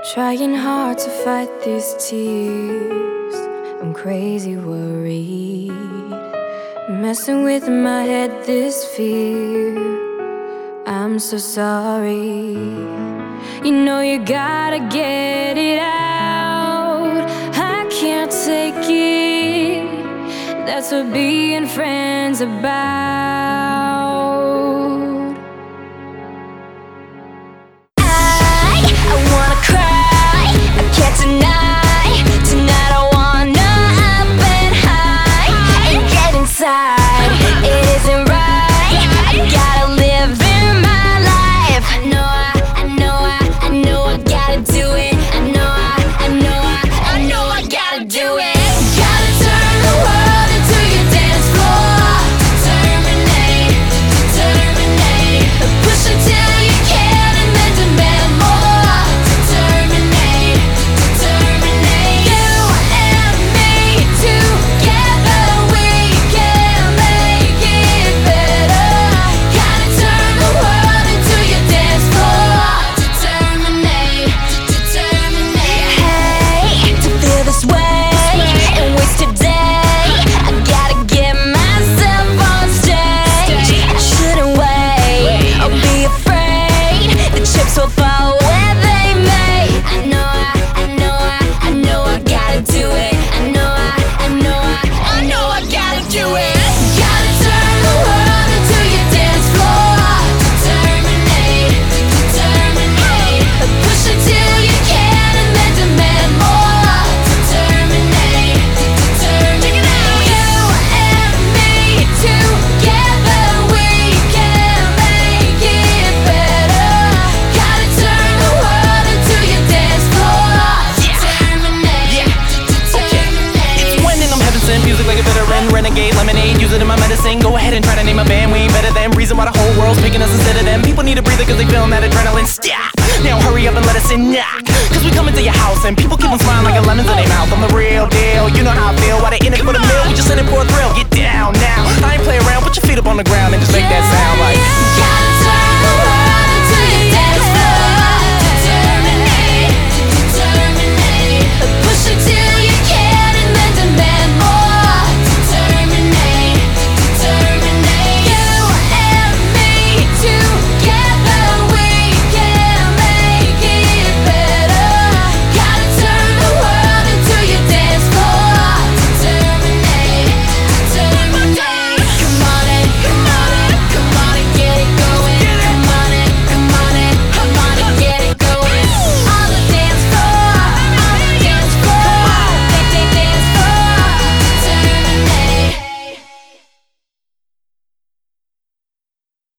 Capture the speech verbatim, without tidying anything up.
Trying hard to fight these tears. I'm crazy worried, messing with my head this fear. I'm so sorry. You know you gotta get it out. I can't take it. That's what being friends about. Renegade, lemonade, use it in my medicine. Go ahead and try to name a band, we ain't better than. Reason why the whole world's picking us instead of them. People need a breather cause they feeling that adrenaline. Stop! Now hurry up and let us in, knock. Cause we come into your house and people keep on smiling like a lemon's in their mouth. I'm the real deal, you know how I feel. Why they in it for the meal, we just in it for a thrill. Get down now, I ain't play around, put your feet up on the ground and just make that